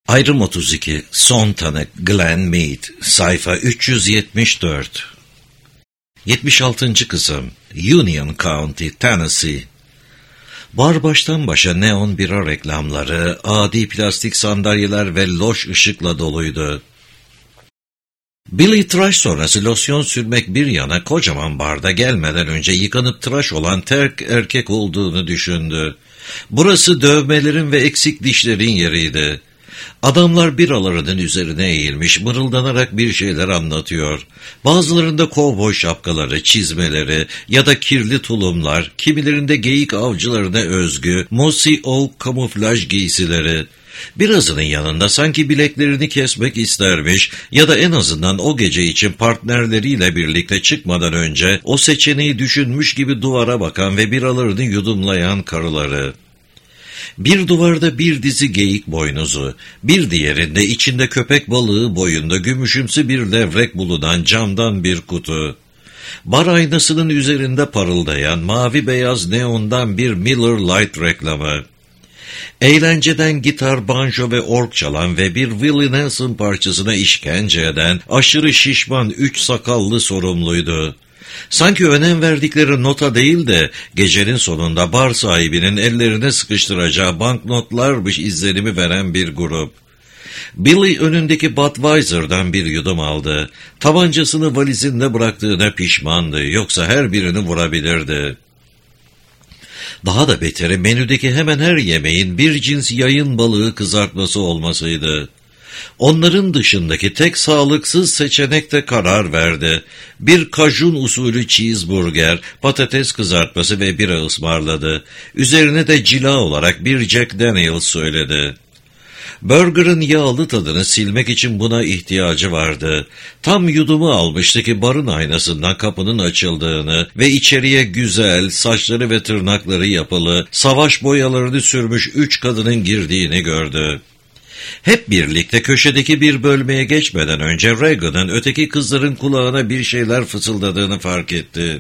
Ayrım 32, son tanık Glenn Mead, sayfa 374. 76. kısım, Union County, Tennessee. Bar baştan başa neon bira reklamları, adi plastik sandalyeler ve loş ışıkla doluydu. Billy tıraş sonrası losyon sürmek bir yana kocaman barda gelmeden önce yıkanıp tıraş olan terk erkek olduğunu düşündü. Burası dövmelerin ve eksik dişlerin yeriydi. Adamlar biralarının üzerine eğilmiş, mırıldanarak bir şeyler anlatıyor. Bazılarında kovboy şapkaları, çizmeleri ya da kirli tulumlar, kimilerinde geyik avcılarına özgü Mossy Oak kamuflaj giysileri. Birazının yanında sanki bileklerini kesmek istermiş ya da en azından o gece için partnerleriyle birlikte çıkmadan önce o seçeneği düşünmüş gibi duvara bakan ve biralarını yudumlayan karıları. Bir duvarda bir dizi geyik boynuzu, bir diğerinde içinde köpek balığı boyunda gümüşümsü bir levrek bulunan camdan bir kutu. Bar aynasının üzerinde parıldayan mavi beyaz neondan bir Miller Lite reklamı. Eğlenceden gitar, banjo ve org çalan ve bir Willie Nelson parçasına işkence eden aşırı şişman 3 sakallı sorumluydu. Sanki önem verdikleri nota değil de gecenin sonunda bar sahibinin ellerine sıkıştıracağı banknotlarmış izlenimi veren bir grup. Billy önündeki Budweiser'dan bir yudum aldı. Tabancasını valizinde bıraktığına pişmandı, yoksa her birini vurabilirdi. Daha da beteri menüdeki hemen her yemeğin bir cins yayın balığı kızartması olmasıydı. Onların dışındaki tek sağlıksız seçenekte karar verdi. Bir kajun usulü cheeseburger, patates kızartması ve bira ısmarladı. Üzerine de cila olarak bir Jack Daniels söyledi. Burger'ın yağlı tadını silmek için buna ihtiyacı vardı. Tam yudumu almıştı ki barın aynasından kapının açıldığını ve içeriye güzel, saçları ve tırnakları yapılı, savaş boyalarını sürmüş 3 kadının girdiğini gördü. Hep birlikte köşedeki bir bölmeye geçmeden önce Reagan'ın öteki kızların kulağına bir şeyler fısıldadığını fark etti.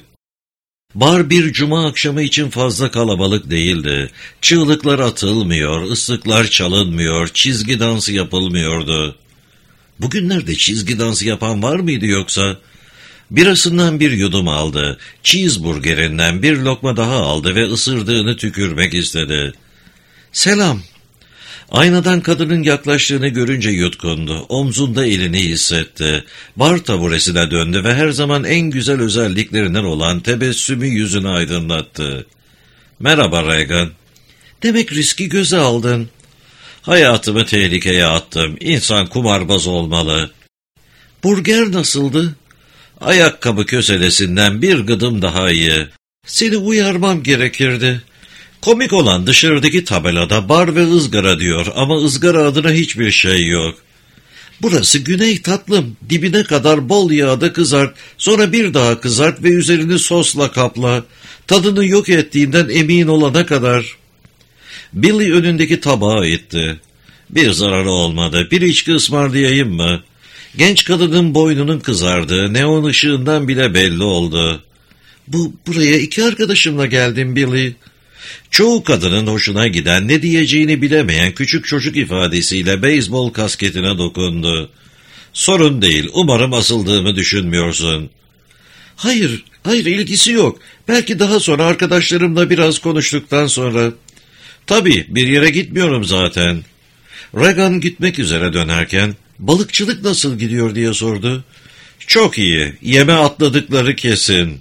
Bar bir cuma akşamı için fazla kalabalık değildi. Çığlıklar atılmıyor, ıslıklar çalınmıyor, çizgi dansı yapılmıyordu. Bugünlerde çizgi dansı yapan var mıydı yoksa? Birasından bir yudum aldı, cheeseburgerinden bir lokma daha aldı ve ısırdığını tükürmek istedi. "Selam." Aynadan kadının yaklaştığını görünce yutkundu. Omzunda elini hissetti. Bar taburesine döndü ve her zaman en güzel özelliklerinden olan tebessümü yüzünü aydınlattı. "Merhaba Reagan." "Demek riski göze aldın." "Hayatımı tehlikeye attım. İnsan kumarbaz olmalı." "Burger nasıldı?" "Ayakkabı köselesinden bir gıdım daha iyi." "Seni uyarmam gerekirdi." Komik olan dışarıdaki tabelada bar ve ızgara diyor ama ızgara adına hiçbir şey yok. "Burası Güney tatlım, dibine kadar bol yağda kızart, sonra bir daha kızart ve üzerini sosla kapla. Tadını yok ettiğinden emin olana kadar." Billy önündeki tabağı itti. "Bir zararı olmadı, bir içki ısmarlayayım mı?" Genç kadının boynunun kızardığı neon ışığından bile belli oldu. Buraya 2 arkadaşımla geldim Billy." Çoğu kadının hoşuna giden, ne diyeceğini bilemeyen küçük çocuk ifadesiyle beyzbol kasketine dokundu. "Sorun değil, umarım asıldığımı düşünmüyorsun." Hayır, ilgisi yok. Belki daha sonra arkadaşlarımla biraz konuştuktan sonra." "Tabii, bir yere gitmiyorum zaten." Reagan gitmek üzere dönerken, "Balıkçılık nasıl gidiyor?" diye sordu. "Çok iyi, yeme atladıkları kesin."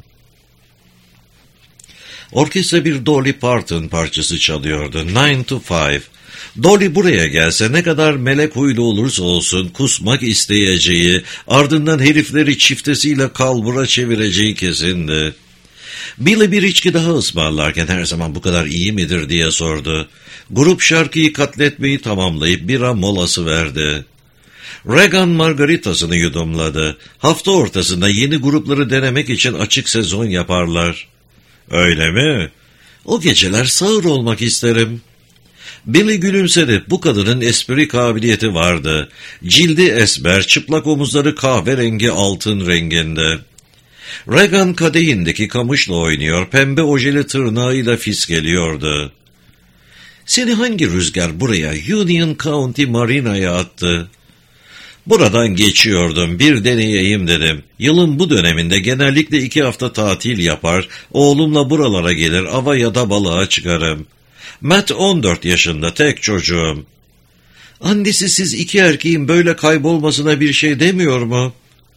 Orkestra bir Dolly Parton parçası çalıyordu. 9 to 5. Dolly buraya gelse ne kadar melek huylu olursa olsun kusmak isteyeceği, ardından herifleri çiftesiyle kalbura çevireceği kesindi. Billy bir içki daha ısmarlarken her zaman bu kadar iyi midir diye sordu. Grup şarkıyı katletmeyi tamamlayıp bira molası verdi. Reagan margaritasını yudumladı. Hafta ortasında yeni grupları denemek için açık sezon yaparlar. "Öyle mi? O geceler sağır olmak isterim." Billy gülümsedi. Bu kadının espri kabiliyeti vardı. Cildi esmer, çıplak omuzları kahverengi altın renginde. Reagan kadehindeki kamışla oynuyor, pembe ojeli tırnağıyla fiskeliyordu. Seni hangi rüzgar buraya, Union County Marina'ya attı? Buradan geçiyordum, bir deneyeyim dedim. Yılın bu döneminde genellikle 2 hafta tatil yapar, oğlumla buralara gelir, ava ya da balığa çıkarım. Matt 14 yaşında, tek çocuğum. Annesi siz 2 erkeğin böyle kaybolmasına bir şey demiyor mu?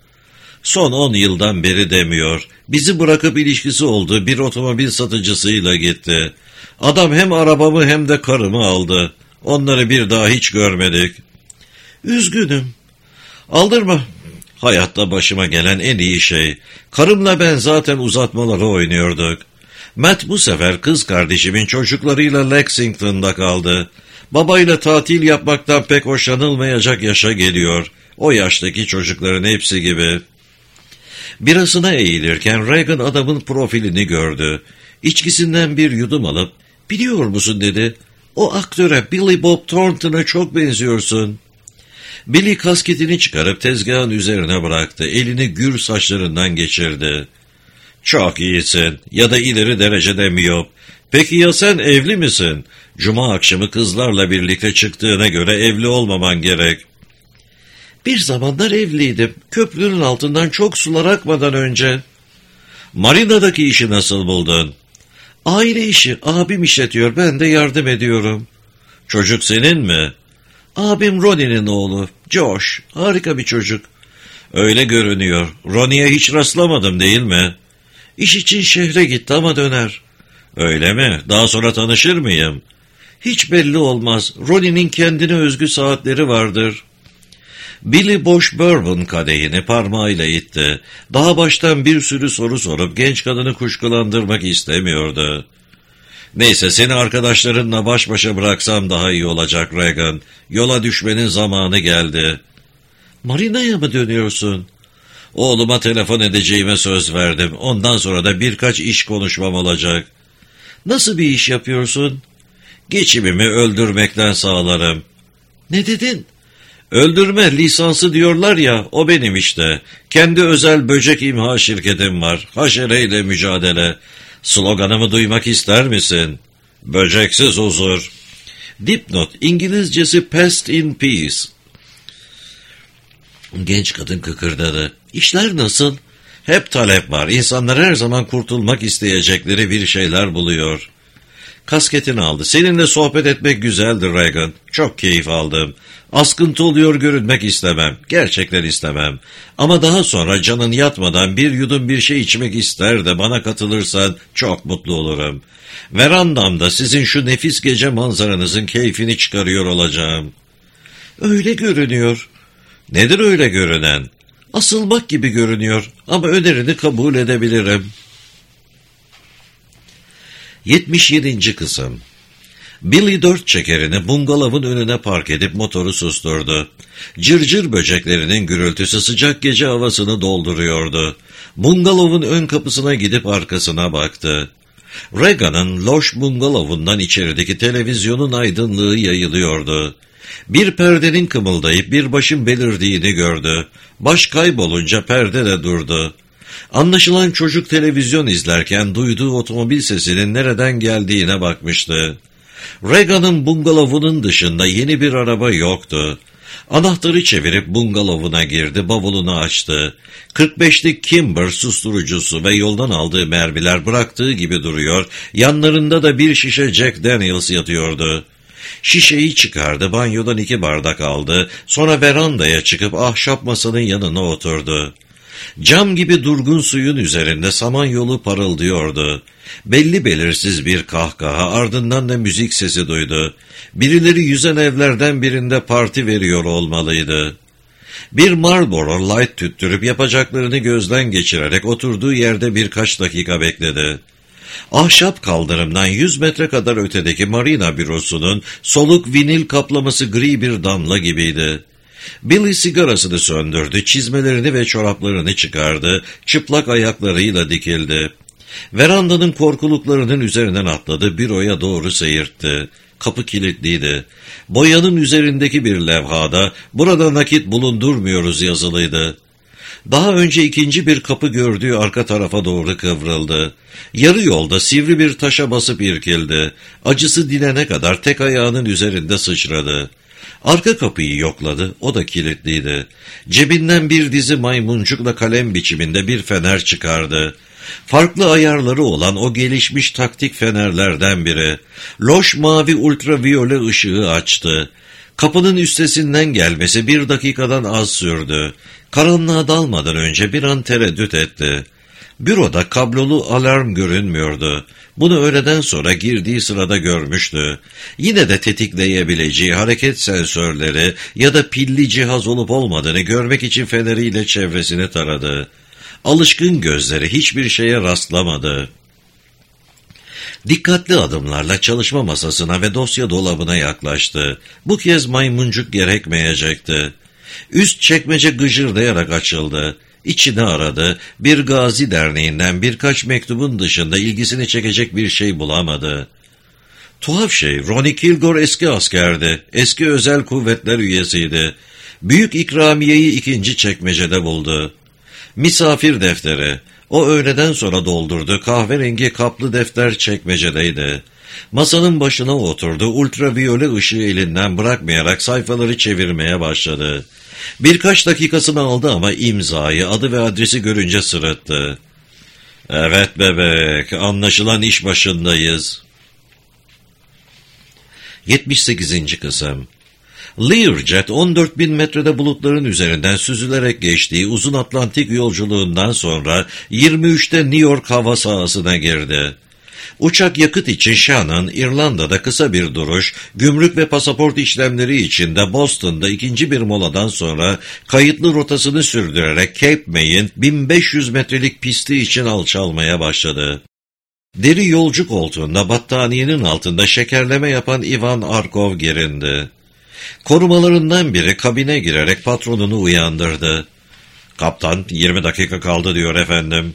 Son 10 yıldan beri demiyor. Bizi bırakıp ilişkisi olduğu bir otomobil satıcısıyla gitti. Adam hem arabamı hem de karımı aldı. Onları bir daha hiç görmedik. Üzgünüm. Aldırma. Hayatta başıma gelen en iyi şey. Karımla ben zaten uzatmaları oynuyorduk. Matt bu sefer kız kardeşimin çocuklarıyla Lexington'da kaldı. Babayla tatil yapmaktan pek hoşlanılmayacak yaşa geliyor. O yaştaki çocukların hepsi gibi. Birasına eğilirken Reagan adamın profilini gördü. İçkisinden bir yudum alıp, biliyor musun dedi, o aktöre Billy Bob Thornton'a çok benziyorsun. Billy kasketini çıkarıp tezgahın üzerine bıraktı, elini gür saçlarından geçirdi. Çok iyisin ya da ileri derecede miyop. Peki ya sen evli misin? Cuma akşamı kızlarla birlikte çıktığına göre evli olmaman gerek. Bir zamanlar evliydim. Köprünün altından çok sular akmadan önce. Marina'daki işi nasıl buldun? Aile işi. Abim işletiyor. Ben de yardım ediyorum. Çocuk senin mi? Abim Ronnie'nin oğlu. Josh. Harika bir çocuk. Öyle görünüyor. Ronnie'ye hiç rastlamadım değil mi? İş için şehre gitti ama döner. Öyle mi? Daha sonra tanışır mıyım? Hiç belli olmaz. Ronnie'nin kendine özgü saatleri vardır. Billy boş bourbon kadehini parmağıyla itti. Daha baştan bir sürü soru sorup genç kadını kuşkulandırmak istemiyordu. Neyse seni arkadaşlarınla baş başa bıraksam daha iyi olacak Reagan. Yola düşmenin zamanı geldi. Marina'ya mı dönüyorsun? Oğluma telefon edeceğime söz verdim. Ondan sonra da birkaç iş konuşmam olacak. Nasıl bir iş yapıyorsun? Geçimimi öldürmekten sağlarım. Ne dedin? Öldürme lisansı diyorlar ya, o benim işte. Kendi özel böcek imha şirketim var. Haşereyle mücadele. Sloganımı duymak ister misin? Böceksiz huzur. Dipnot, İngilizcesi Pest in Peace. Genç kadın kıkırdadı. İşler nasıl? Hep talep var. İnsanlar her zaman kurtulmak isteyecekleri bir şeyler buluyor. Kasketini aldı. Seninle sohbet etmek güzeldir Reagan. Çok keyif aldım. Askıntı oluyor görünmek istemem. Gerçekten istemem. Ama daha sonra canın yatmadan bir yudum bir şey içmek ister de bana katılırsan çok mutlu olurum. Verandamda sizin şu nefis gece manzaranızın keyfini çıkarıyor olacağım. Öyle görünüyor. Nedir öyle görünen? Asılmak gibi görünüyor ama önerini kabul edebilirim. 77. Kısım. Billy 4 çekerini bungalovun önüne park edip motoru susturdu. Cırcır böceklerinin gürültüsü sıcak gece havasını dolduruyordu. Bungalovun ön kapısına gidip arkasına baktı. Reagan'ın loş bungalovundan içerideki televizyonun aydınlığı yayılıyordu. Bir perdenin kımıldayıp bir başın belirdiğini gördü. Baş kaybolunca perde de durdu. Anlaşılan çocuk televizyon izlerken duyduğu otomobil sesinin nereden geldiğine bakmıştı. Reagan'ın bungalovunun dışında yeni bir araba yoktu. Anahtarı çevirip bungalovuna girdi, bavulunu açtı. 45'lik Kimber susturucusu ve yoldan aldığı mermiler bıraktığı gibi duruyor, yanlarında da bir şişe Jack Daniels yatıyordu. Şişeyi çıkardı, banyodan 2 bardak aldı, sonra verandaya çıkıp ahşap masanın yanına oturdu. Cam gibi durgun suyun üzerinde samanyolu parıldıyordu. Belli belirsiz bir kahkaha, ardından da müzik sesi duydu. Birileri yüzen evlerden birinde parti veriyor olmalıydı. Bir Marlboro Light tüttürüp yapacaklarını gözden geçirerek oturduğu yerde birkaç dakika bekledi. Ahşap kaldırımdan 100 metre kadar ötedeki marina bürosunun soluk vinil kaplaması gri bir damla gibiydi. Billy sigarasını söndürdü, çizmelerini ve çoraplarını çıkardı, çıplak ayaklarıyla dikildi. Verandanın korkuluklarının üzerinden atladı, büroya doğru seyirtti. Kapı kilitliydi. Boyanın üzerindeki bir levhada, burada nakit bulundurmuyoruz yazılıydı. Daha önce ikinci bir kapı gördüğü arka tarafa doğru kıvrıldı. Yarı yolda sivri bir taşa basıp irkildi. Acısı dinene kadar tek ayağının üzerinde sıçradı. Arka kapıyı yokladı, o da kilitliydi. Cebinden bir dizi maymuncukla kalem biçiminde bir fener çıkardı. Farklı ayarları olan o gelişmiş taktik fenerlerden biri. Loş mavi ultraviyole ışığı açtı. Kapının üstesinden gelmesi 1 dakikadan az sürdü. Karanlığa dalmadan önce bir an tereddüt etti. Büroda kablolu alarm görünmüyordu. Bunu öğleden sonra girdiği sırada görmüştü. Yine de tetikleyebileceği hareket sensörleri ya da pilli cihaz olup olmadığını görmek için feneriyle çevresini taradı. Alışkın gözleri hiçbir şeye rastlamadı. Dikkatli adımlarla çalışma masasına ve dosya dolabına yaklaştı. Bu kez maymuncuk gerekmeyecekti. Üst çekmece gıcırdayarak açıldı. İçini aradı. Bir Gazi Derneği'nden birkaç mektubun dışında ilgisini çekecek bir şey bulamadı. Tuhaf şey, Ronnie Kilgore eski askerdi. Eski özel kuvvetler üyesiydi. Büyük ikramiyeyi ikinci çekmecede buldu. Misafir defteri. O öğleden sonra doldurdu. Kahverengi kaplı defter çekmecedeydi. Masanın başına oturdu. Ultraviyole ışığı elinden bırakmayarak sayfaları çevirmeye başladı. Birkaç dakikasını aldı ama imzayı, adı ve adresi görünce sırıttı. Evet bebek, anlaşılan iş başındayız. 78. Kısım. Learjet 14.000 metrede bulutların üzerinden süzülerek geçtiği uzun Atlantik yolculuğundan sonra 23'te New York hava sahasına girdi. Uçak yakıt için Shannon, İrlanda'da kısa bir duruş, gümrük ve pasaport işlemleri için de Boston'da ikinci bir moladan sonra kayıtlı rotasını sürdürerek Cape May'in 1500 metrelik pisti için alçalmaya başladı. Deri yolcu koltuğunda battaniyenin altında şekerleme yapan Ivan Arkov gerindi. Korumalarından biri kabine girerek patronunu uyandırdı. "Kaptan, 20 dakika kaldı diyor efendim."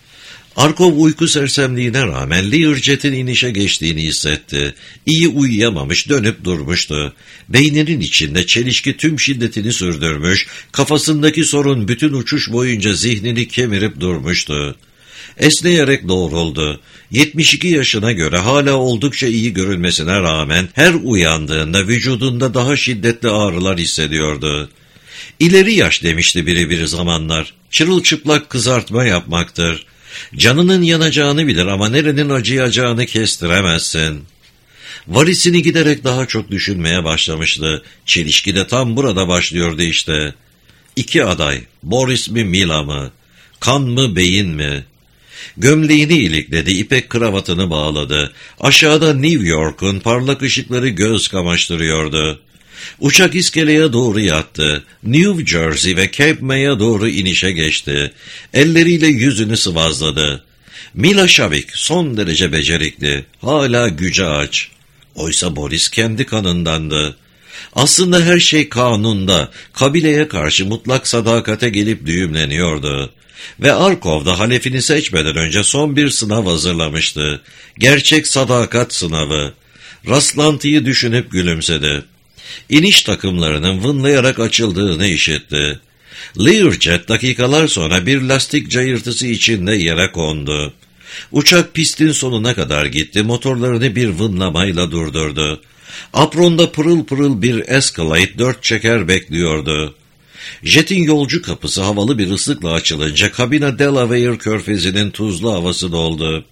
Arkov uyku sersemliğine rağmen Learjet'in inişe geçtiğini hissetti. İyi uyuyamamış, dönüp durmuştu. Beyninin içinde çelişki tüm şiddetini sürdürmüş, kafasındaki sorun bütün uçuş boyunca zihnini kemirip durmuştu. Esneyerek doğruldu. 72 yaşına göre hala oldukça iyi görünmesine rağmen her uyandığında vücudunda daha şiddetli ağrılar hissediyordu. İleri yaş demişti biri bir zamanlar. Çırılçıplak kızartma yapmaktır. Canının yanacağını bilir ama nerenin acıyacağını kestiremezsin. Varisini giderek daha çok düşünmeye başlamıştı. Çelişki de tam burada başlıyordu işte. 2 aday, Boris mi Mila mı? Kan mı beyin mi? Gömleğini ilikledi, ipek kravatını bağladı. Aşağıda New York'un parlak ışıkları göz kamaştırıyordu. Uçak iskeleye doğru yattı. New Jersey ve Cape May'a doğru inişe geçti. Elleriyle yüzünü sıvazladı. Mila Shavik son derece becerikli, hala güce aç. Oysa Boris kendi kanındandı. Aslında her şey kanunda, kabileye karşı mutlak sadakate gelip düğümleniyordu. Ve Arkov da halefini seçmeden önce son bir sınav hazırlamıştı. Gerçek sadakat sınavı. Rastlantıyı düşünüp gülümsedi. İniş takımlarının vınlayarak açıldığını işitti. Learjet dakikalar sonra bir lastik cayırtısı içinde yere kondu. Uçak pistin sonuna kadar gitti, motorlarını bir vınlamayla durdurdu. Apronda pırıl pırıl bir Escalade 4 çeker bekliyordu. Jetin yolcu kapısı havalı bir ıslıkla açılınca kabine Delaware körfezinin tuzlu havası doldu.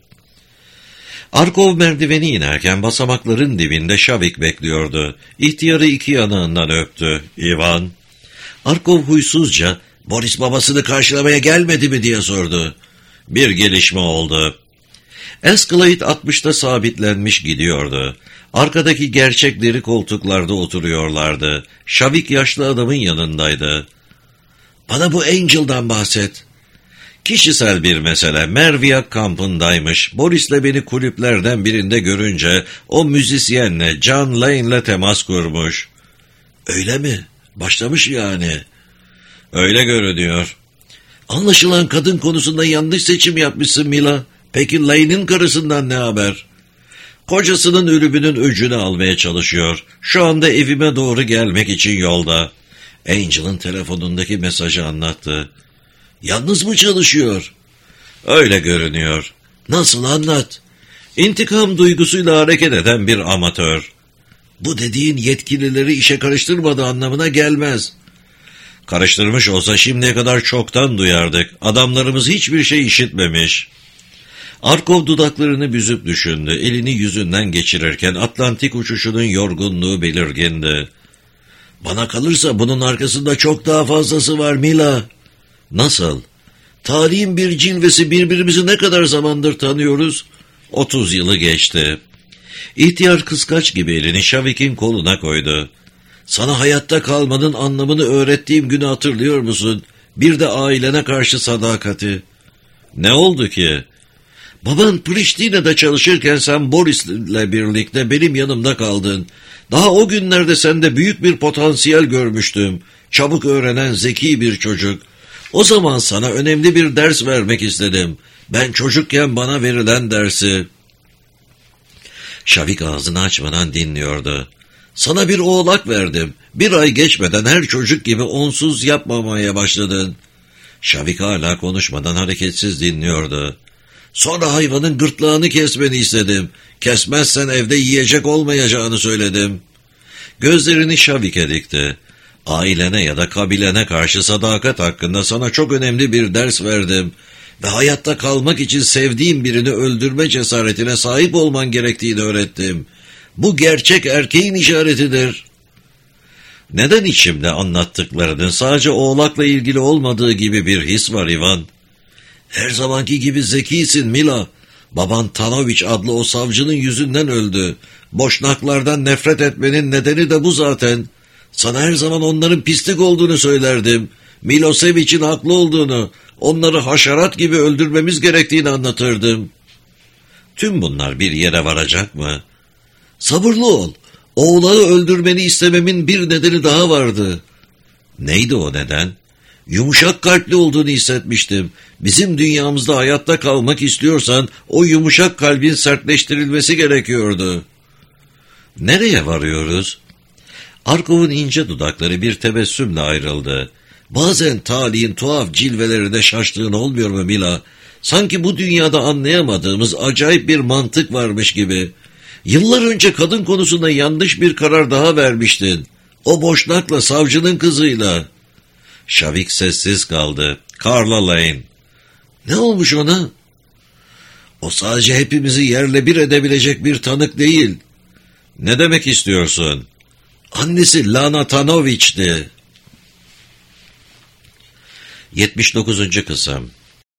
Arkov merdiveni inerken basamakların dibinde Shavik bekliyordu. İhtiyarı 2 yanağından öptü. "İvan." Arkov huysuzca, "Boris babasını karşılamaya gelmedi mi?" diye sordu. Bir gelişme oldu. Escalade 60'ta sabitlenmiş gidiyordu. Arkadaki gerçek deri koltuklarda oturuyorlardı. Shavik yaşlı adamın yanındaydı. "Bana bu Angel'dan bahset." "Kişisel bir mesele. Merviak kampındaymış. Boris'le beni kulüplerden birinde görünce o müzisyenle, John Lane'le temas kurmuş." "Öyle mi? Başlamış yani." "Öyle görünüyor." "Anlaşılan kadın konusunda yanlış seçim yapmışsın Mila. Peki Lane'in karısından ne haber?" "Kocasının ölümünün öcünü almaya çalışıyor. Şu anda evime doğru gelmek için yolda." Angel'ın telefonundaki mesajı anlattı. Yalnız mı çalışıyor? Öyle görünüyor. Nasıl, anlat. İntikam duygusuyla hareket eden bir amatör. Bu dediğin yetkilileri işe karıştırmadığı anlamına gelmez. Karıştırmış olsa şimdiye kadar çoktan duyardık. Adamlarımız hiçbir şey işitmemiş. Arkov dudaklarını büzüp düşündü. Elini yüzünden geçirirken Atlantik uçuşunun yorgunluğu belirgindi. Bana kalırsa bunun arkasında çok daha fazlası var Mila. Nasıl? Tarihin bir cilvesi, birbirimizi ne kadar zamandır tanıyoruz? 30 yılı geçti. İhtiyar kıskaç gibi elini Şavik'in koluna koydu. Sana hayatta kalmanın anlamını öğrettiğim günü hatırlıyor musun? Bir de ailene karşı sadakati. Ne oldu ki? Baban Priştine'de çalışırken sen Boris'le birlikte benim yanımda kaldın. Daha o günlerde sende büyük bir potansiyel görmüştüm. Çabuk öğrenen zeki bir çocuk. O zaman sana önemli bir ders vermek istedim. Ben çocukken bana verilen dersi. Şavik ağzını açmadan dinliyordu. Sana bir oğlak verdim. Bir ay geçmeden her çocuk gibi onsuz yapmamaya başladın. Şavik hala konuşmadan hareketsiz dinliyordu. Sonra hayvanın gırtlağını kesmeni istedim. Kesmezsen evde yiyecek olmayacağını söyledim. Gözlerini Şavik'e dikti. Ailene ya da kabilene karşı sadakat hakkında sana çok önemli bir ders verdim. Ve hayatta kalmak için sevdiğin birini öldürme cesaretine sahip olman gerektiğini öğrettim. Bu gerçek erkeğin işaretidir. Neden içimde anlattıklarının sadece oğlakla ilgili olmadığı gibi bir his var Ivan? Her zamanki gibi zekisin Mila. Baban Tanoviç adlı o savcının yüzünden öldü. Boşnaklardan nefret etmenin nedeni de bu zaten. Sana her zaman onların pislik olduğunu söylerdim. Milosevic'in haklı olduğunu, onları haşerat gibi öldürmemiz gerektiğini anlatırdım. Tüm bunlar bir yere varacak mı? Sabırlı ol. Oğlağı öldürmeni istememin bir nedeni daha vardı. Neydi o neden? Yumuşak kalpli olduğunu hissetmiştim. Bizim dünyamızda hayatta kalmak istiyorsan o yumuşak kalbin sertleştirilmesi gerekiyordu. Nereye varıyoruz? Arkov'un ince dudakları bir tebessümle ayrıldı. Bazen talihin tuhaf cilvelerine şaştığın olmuyor mu Mila? Sanki bu dünyada anlayamadığımız acayip bir mantık varmış gibi. Yıllar önce kadın konusunda yanlış bir karar daha vermiştin. O boşnakla, savcının kızıyla. Şavik sessiz kaldı. Carla Lane. Ne olmuş ona? O sadece hepimizi yerle bir edebilecek bir tanık değil. Ne demek istiyorsun? Annesi Lana Tanoviç'ti. 79. kısım.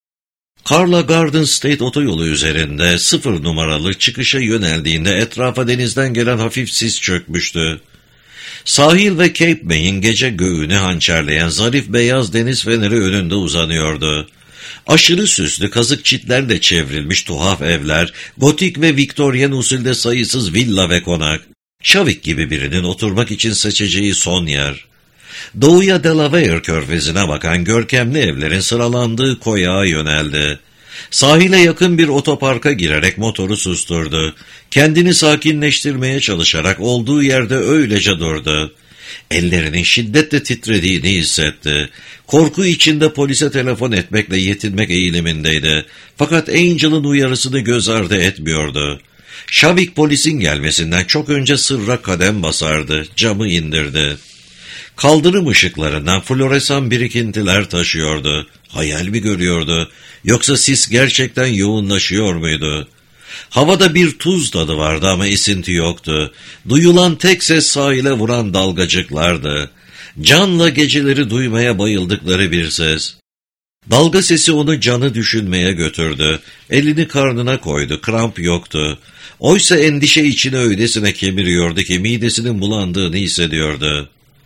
Carla Garden State otoyolu üzerinde 0 numaralı çıkışa yöneldiğinde etrafa denizden gelen hafif sis çökmüştü. Sahil ve Cape May'in gece göğünü hançerleyen zarif beyaz deniz feneri önünde uzanıyordu. Aşırı süslü kazık çitlerle çevrilmiş tuhaf evler, gotik ve Viktoryen usulde sayısız villa ve konak. Şavik gibi birinin oturmak için seçeceği son yer. Doğuya Delaware körfezine bakan görkemli evlerin sıralandığı koyağa yöneldi. Sahile yakın bir otoparka girerek motoru susturdu. Kendini sakinleştirmeye çalışarak olduğu yerde öylece durdu. Ellerinin şiddetle titrediğini hissetti. Korku içinde polise telefon etmekle yetinmek eğilimindeydi. Fakat Angel'ın uyarısını göz ardı etmiyordu. Şavik polisin gelmesinden çok önce sırra kadem basardı. Camı indirdi. Kaldırım ışıklarından floresan birikintiler taşıyordu. Hayal mi görüyordu? Yoksa sis gerçekten yoğunlaşıyor muydu? Havada bir tuz tadı vardı ama esinti yoktu. Duyulan tek ses sahile vuran dalgacıklardı. Canla geceleri duymaya bayıldıkları bir ses. Dalga sesi onu canı düşünmeye götürdü. Elini karnına koydu, kramp yoktu. Oysa endişe içine öylesine kemiriyordu ki midesinin bulandığını hissediyordu.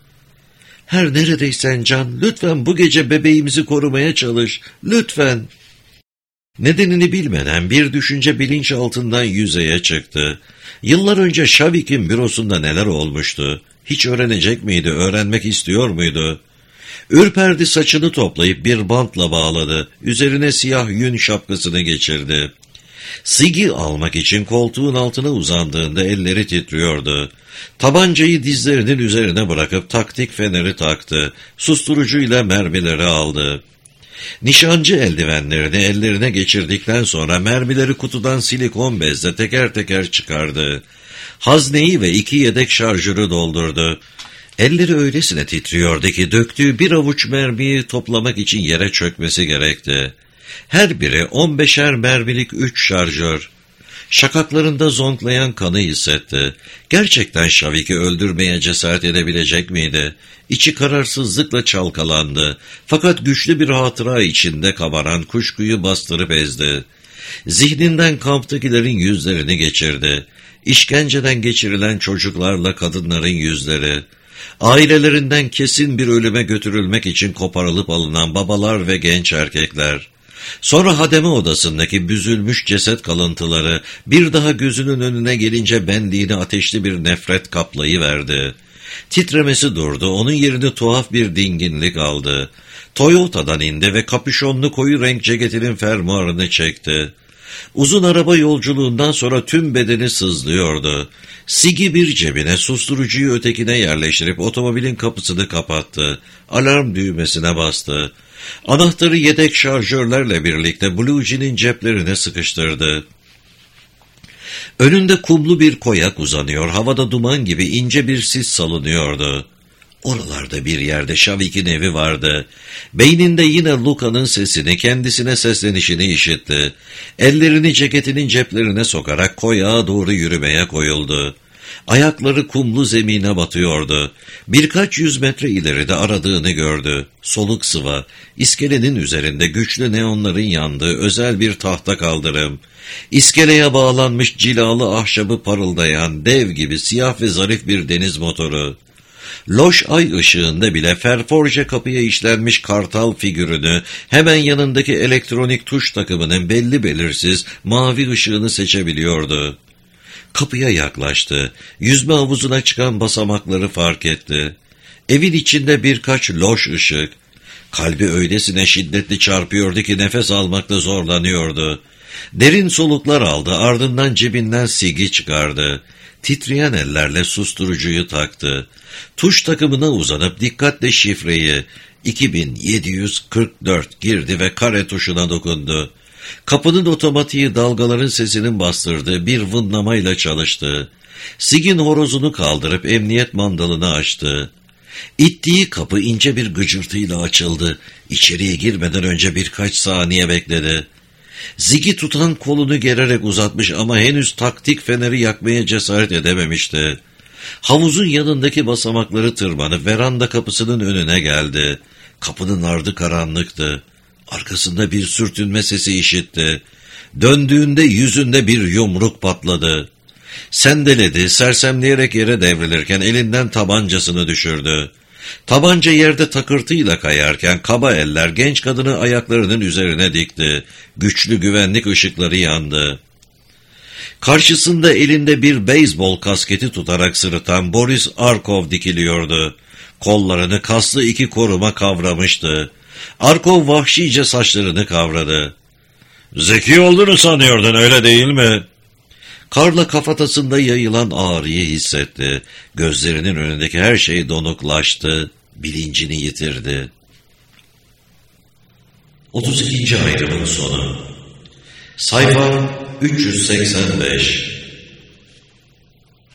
Her neredeysen Can, lütfen bu gece bebeğimizi korumaya çalış, lütfen. Nedenini bilmeden bir düşünce bilinçaltından yüzeye çıktı. Yıllar önce Şavik'in bürosunda neler olmuştu? Hiç öğrenecek miydi, öğrenmek istiyor muydu? Ürperdi, saçını toplayıp bir bantla bağladı, üzerine siyah yün şapkasını geçirdi. Sigi almak için koltuğun altına uzandığında elleri titriyordu. Tabancayı dizlerinin üzerine bırakıp taktik feneri taktı. Susturucuyla mermileri aldı. Nişancı eldivenlerini ellerine geçirdikten sonra mermileri kutudan silikon bezle teker teker çıkardı. Hazneyi ve 2 yedek şarjörü doldurdu. Elleri öylesine titriyordu ki döktüğü bir avuç mermiyi toplamak için yere çökmesi gerekti. Her biri 15'er mermilik 3 şarjör. Şakaklarında zonklayan kanı hissetti. Gerçekten Şavik'i öldürmeye cesaret edebilecek miydi? İçi kararsızlıkla çalkalandı. Fakat güçlü bir hatıra içinde kabaran kuşkuyu bastırıp ezdi. Zihninden kamptakilerin yüzlerini geçirdi. İşkenceden geçirilen çocuklarla kadınların yüzleri. Ailelerinden kesin bir ölüme götürülmek için koparılıp alınan babalar ve genç erkekler. Sonra hademe odasındaki büzülmüş ceset kalıntıları bir daha gözünün önüne gelince benliğini ateşli bir nefret kaplayıverdi. Titremesi durdu, onun yerini tuhaf bir dinginlik aldı. Toyota'dan indi ve kapüşonlu koyu renk ceketinin fermuarını çekti. Uzun araba yolculuğundan sonra tüm bedeni sızlıyordu. Sigi bir cebine, susturucuyu ötekine yerleştirip otomobilin kapısını kapattı. Alarm düğmesine bastı. Anahtarı yedek şarjörlerle birlikte Blue Jean'in ceplerine sıkıştırdı. Önünde kumlu bir koyak uzanıyor, havada duman gibi ince bir sis salınıyordu. Oralarda bir yerde Şavik'in evi vardı. Beyninde yine Luka'nın sesini, kendisine seslenişini işitti. Ellerini ceketinin ceplerine sokarak koyağa doğru yürümeye koyuldu. Ayakları kumlu zemine batıyordu. Birkaç 100 metre ileride aradığını gördü. Soluk sıva, iskelenin üzerinde güçlü neonların yandığı özel bir tahta kaldırım. İskeleye bağlanmış cilalı ahşabı parıldayan dev gibi siyah ve zarif bir deniz motoru. Loş ay ışığında bile ferforje kapıya işlenmiş kartal figürünü, hemen yanındaki elektronik tuş takımının belli belirsiz mavi ışığını seçebiliyordu. Kapıya yaklaştı. Yüzme havuzuna çıkan basamakları fark etti. Evin içinde birkaç loş ışık. Kalbi öylesine şiddetli çarpıyordu ki nefes almakta zorlanıyordu. Derin soluklar aldı, ardından cebinden sigi çıkardı. Titreyen ellerle susturucuyu taktı. Tuş takımına uzanıp dikkatle şifreyi 2744 girdi ve kare tuşuna dokundu. Kapının otomatiği dalgaların sesinin bastırdığı bir vınlamayla çalıştı. Sigin horozunu kaldırıp emniyet mandalını açtı. İttiği kapı ince bir gıcırtıyla açıldı. İçeriye girmeden önce birkaç saniye bekledi. Zig'i tutan kolunu gererek uzatmış ama henüz taktik feneri yakmaya cesaret edememişti. Havuzun yanındaki basamakları tırmanıp veranda kapısının önüne geldi. Kapının ardı karanlıktı. Arkasında bir sürtünme sesi işitti. Döndüğünde yüzünde bir yumruk patladı. Sendeledi, sersemleyerek yere devrilirken elinden tabancasını düşürdü. Tabanca yerde takırtıyla kayarken kaba eller genç kadını ayaklarının üzerine dikti. Güçlü güvenlik ışıkları yandı. Karşısında elinde bir beyzbol kasketi tutarak sırıtan Boris Arkov dikiliyordu. Kollarını kaslı 2 koruma kavramıştı. Arkov vahşice saçlarını kavradı. "Zeki olduğunu sanıyordun, öyle değil mi?" Karla kafatasında yayılan ağrıyı hissetti. Gözlerinin önündeki her şey donuklaştı. Bilincini yitirdi. 32. ayrımın sonu. Sayfa 385.